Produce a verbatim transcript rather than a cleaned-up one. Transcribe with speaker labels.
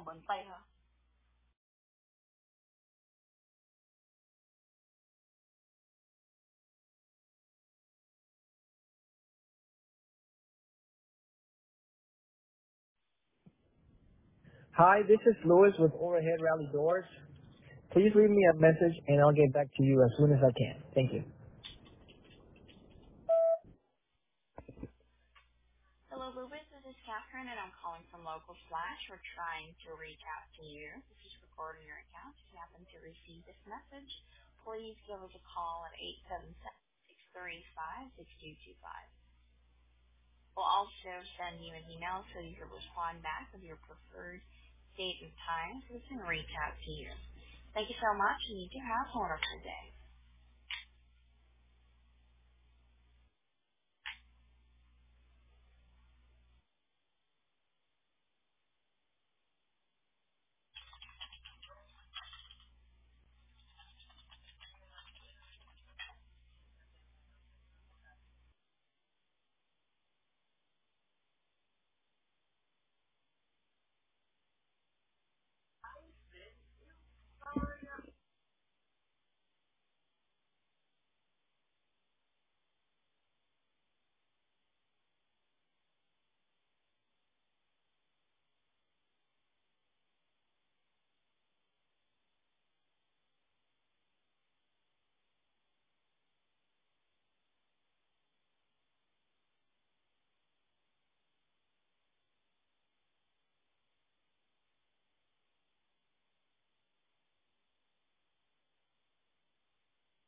Speaker 1: bận tay hả?
Speaker 2: Hi, this is Louis with Overhead Rally Doors. Please leave me a message and I'll get back to you as soon as I can. Thank you.
Speaker 1: Hello, Louis. This is Catherine, and I'm calling from Local Flash. We're trying to reach out to you. This is recording your account. If you happen to receive this message, please give us a call at eight seven seven, six three five, six two two five. We'll also send you an email so you can respond back with your preferred date and time so we can reach out to you. Thank you so much, and you do have a wonderful day.